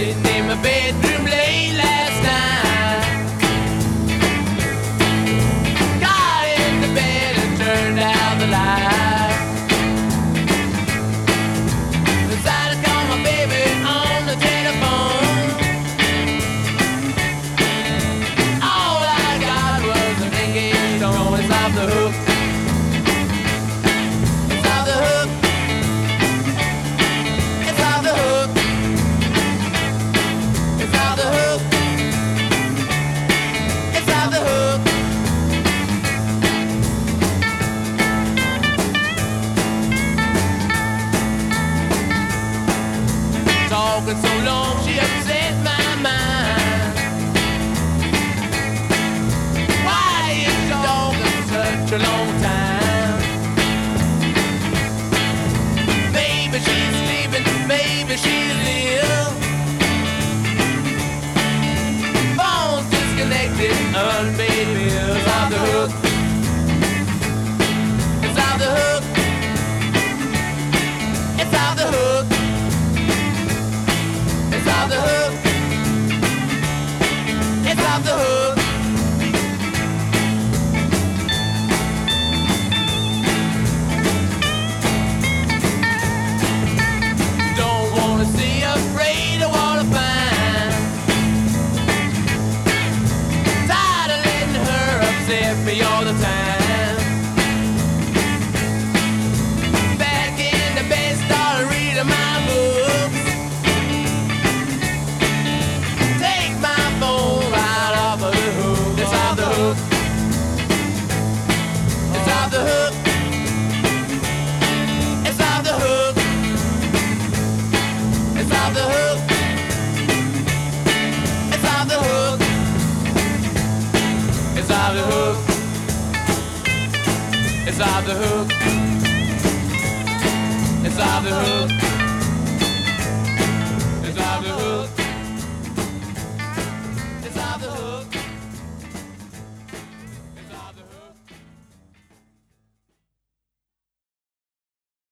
sitting in my bedroom late last night. Got into bed and turned out the light. Decided to call my baby on the telephone. All I got was a ringing tone. It's off the hook. It's off the hook. It's off the hook. It's off the hook. It's off the hook. Talking so long, she upset my mind. Why is she talking such a long time? Maybe she's sleeping, maybe she's ill. Phone's disconnected, unpaid bills. Off the hook. It's off the hook. It's off the hook. It's off the hook. It's off the hook. Don't wanna see, afraid of what I find. Tired of letting her upset me all the time. Back in the bed, started reading my books. Take my phone right off of the hook. It's off the hook. It's off the hook. It's off the hook. It's off the hook. It's off the hook. It's off the hook. It's off the hook. It's off the hook.